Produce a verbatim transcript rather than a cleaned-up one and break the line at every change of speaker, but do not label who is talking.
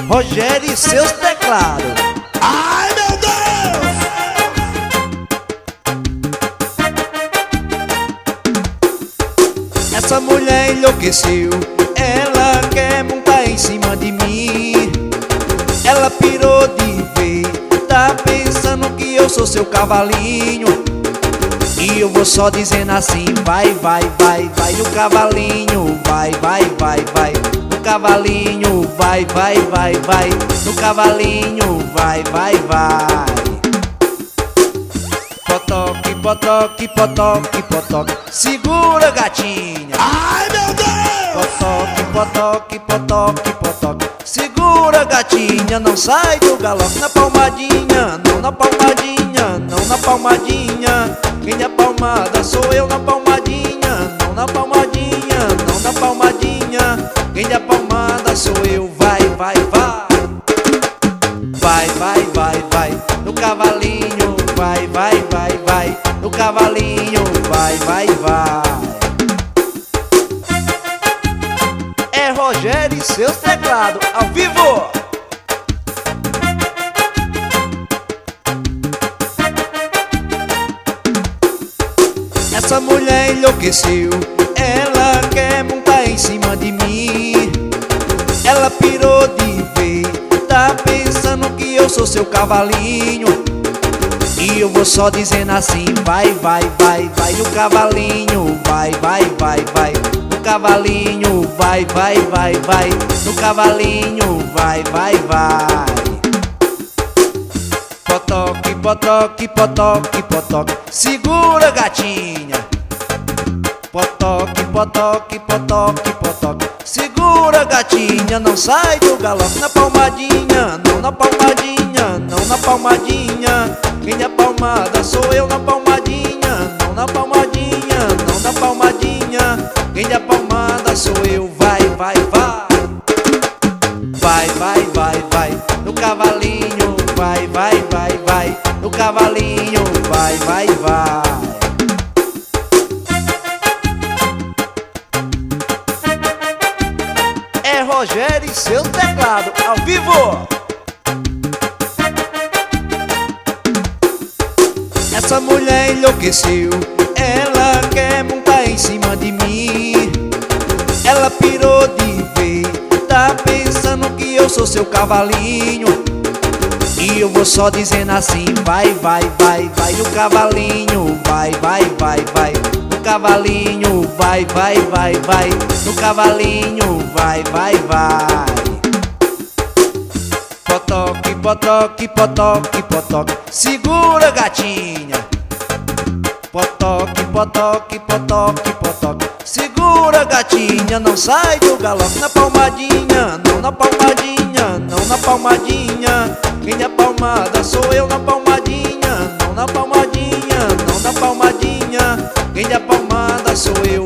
Rogério e seus teclados.
Ai, meu Deus!
Essa mulher enlouqueceu, ela quer montar em cima de mim. Ela pirou de vez, tá pensando que eu sou seu cavalinho. E eu vou só dizendo assim, vai, vai, vai, vai no cavalinho, vai, vai, vai, vai. No cavalinho, vai, vai, vai, vai. No cavalinho, vai, vai, vai. Potoque, potoque, potoque, potoque, segura gatinha.
Ai, meu Deus!
Potoque, potoque, potoque, potoque, segura gatinha, não sai do galope. Na palmadinha, não na palmadinha, não na palmadinha. Quem é palmada sou eu na palmadinha, não na palmadinha, não na palmadinha. Quem é palmada sou eu, vai, vai, vai. Vai, vai, vai, vai, no cavalinho, vai, vai, vai, vai. No cavalinho, vai, vai, vai. É Rogério e seus teclados, ao vivo! Essa mulher enlouqueceu, ela quer montar em cima de mim. Ela pirou de vez, tá pensando que eu sou seu cavalinho. E eu vou só dizendo assim, vai, vai, vai, vai no cavalinho, vai, vai, vai, vai. No cavalinho, vai, vai, vai, vai. No cavalinho, vai, vai, vai. Potoque, potoque, potoque, potoque, segura gatinha. Potoque, potoque, potoque, potoque, segura gatinha, não sai do galope. Na palmadinha, não na palmadinha, não na palmadinha. Quem é palmada sou eu na palmadinha, não na palmadinha, não na palmadinha. Quem é palmada sou eu, vai, vai, vai. Vai, vai, vai, vai, no cavalinho, vai, vai, vai, vai. No cavalinho, vai, vai, vai. É Rogério e seus teclados, ao vivo! Essa mulher enlouqueceu, ela quer montar em cima de mim. Ela pirou de vez, tá pensando que eu sou seu cavalinho. E eu vou só dizendo assim, vai, vai, vai, vai no cavalinho, vai, vai, vai, vai. No cavalinho, vai, vai, vai, vai. No cavalinho, vai, vai, vai. Potoque, potoque, potoque, potoque, segura gatinha. Potoque, potoque, potoque, potoque, segura gatinha, não sai do galope. Na palmadinha, não na palmadinha, não na palmadinha. Quem é palmada sou eu na palmadinha, não na palmadinha, não na palmadinha. Quem é palmada sou eu.